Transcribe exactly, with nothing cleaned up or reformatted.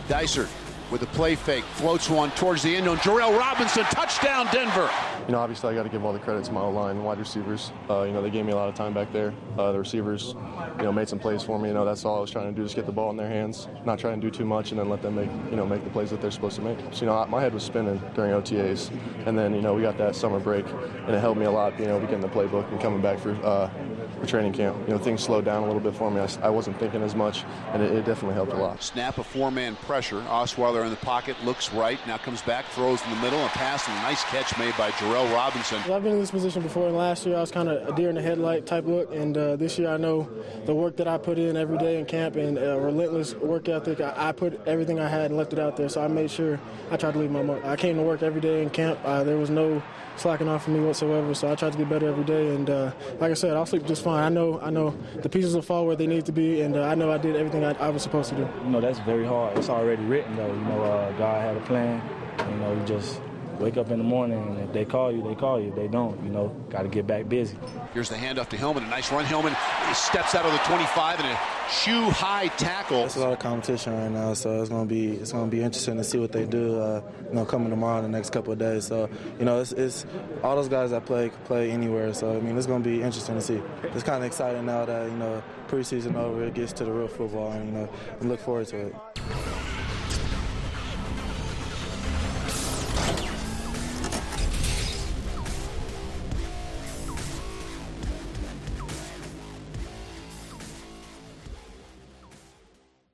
Dicer with a play fake, floats one towards the end zone. Jarrell Robinson, touchdown Denver. You know, obviously I got to give all the credit to my O-line, wide receivers. Uh, you know, they gave me a lot of time back there. Uh, the receivers, you know, made some plays for me. You know, that's all I was trying to do, just get the ball in their hands, not try and do too much, and then let them make, you know, make the plays that they're supposed to make. So, you know, my head was spinning during O T As, and then, you know, we got that summer break, and it helped me a lot, you know, getting the playbook and coming back for uh, for training camp. You know, things slowed down a little bit for me. I, I wasn't thinking as much, and it, it definitely helped a lot. Snap a four-man pressure. Osweiler in the pocket, looks right, now comes back, throws in the middle, a pass and a nice catch made by Jarrell Robinson. I've been in this position before, and last year I was kind of a deer in the headlight type look, and uh, this year I know the work that I put in every day in camp and uh, relentless work ethic. I, I put everything I had and left it out there, so I made sure I tried to leave my mark. I came to work every day in camp. Uh, there was no slacking off for me whatsoever, so I tried to get better every day, and uh, like I said, I'll sleep just fine. I know I know the pieces will fall where they need to be, and uh, I know I did everything I, I was supposed to do. You know, that's very hard. It's already written, though. You know, uh, God had a plan. You know, you just wake up in the morning, and if they call you, they call you. If they don't, you know, got to get back busy. Here's the handoff to Hillman. A nice run. Hillman he steps out of the twenty-five and a shoe-high tackle. There's a lot of competition right now, so it's going to be it's going to be interesting to see what they do. Uh, you know, coming tomorrow in the next couple of days. So, you know, it's, it's all those guys that play can play anywhere. So, I mean, it's going to be interesting to see. It's kind of exciting now that you know preseason over. It gets to the real football, and you know, we look forward to it.